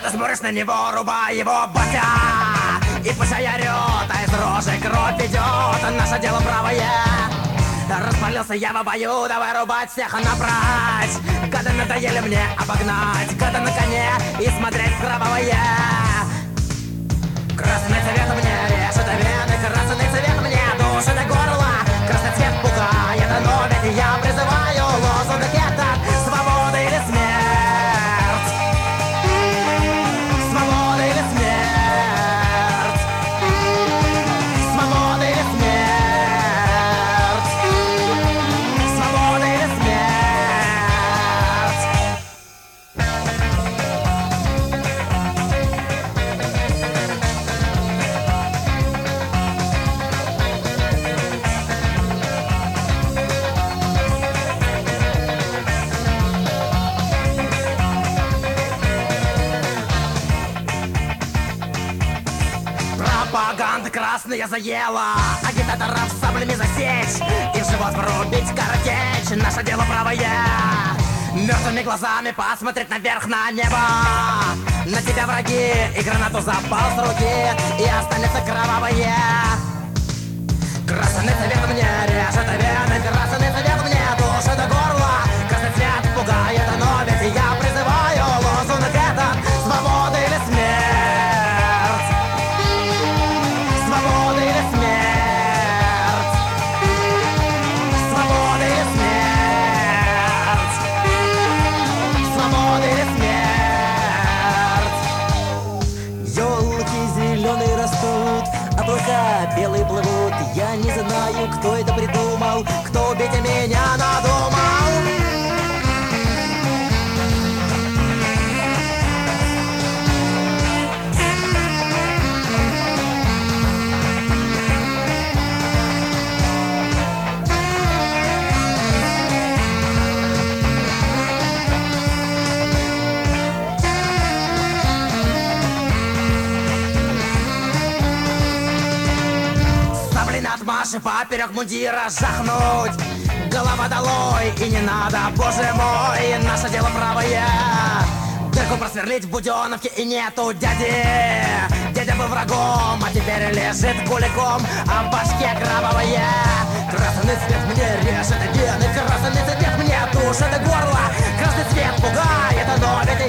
ты смотришь на него, рубай его, батя. И пусть орёт, а из рожи кровь идет. Наше дело правое. Распалился я в бою, давай рубать всех набрать. Гады надоели мне обогнать, гады на коне и смотреть кровавое. Красный цвет мне режет вены, красный цвет мне душит горло. Красный цвет пугает, но ведь я призываю лозунг этот: свобода или смерть. Свобода или смерть. Свобода или смерть. Свобода или смерть. Пропаганда красная заела, агитаторов саблями засечь и в живот врубить картечь. Наше дело правое. Мертвыми глазами посмотреть наверх на небо. На тебя враги и гранату запал с руки, и останется кровавое. Красный цвет мне режет вены, красный цвет мне душит горло. Красный цвет пугает, но ведь я призываю лозунг этот: свобода или смерть. Свобода или смерть. Свобода или смерть. Свобода или смерть. Ёлки зеленые растут, облака белые плывут. Я не знаю, кто это придумал, кто убить меня надумал. Маши поперек мундира жахнуть. Голова долой, и не надо, боже мой, наше дело правое. Дырку просверлить в Буденовке, и нету дяди. Дядя был врагом, а теперь лежит куликом, а в башке кровавое. Красный цвет мне режет вены, красный цвет мне душит горло. Красный цвет пугает, но ведь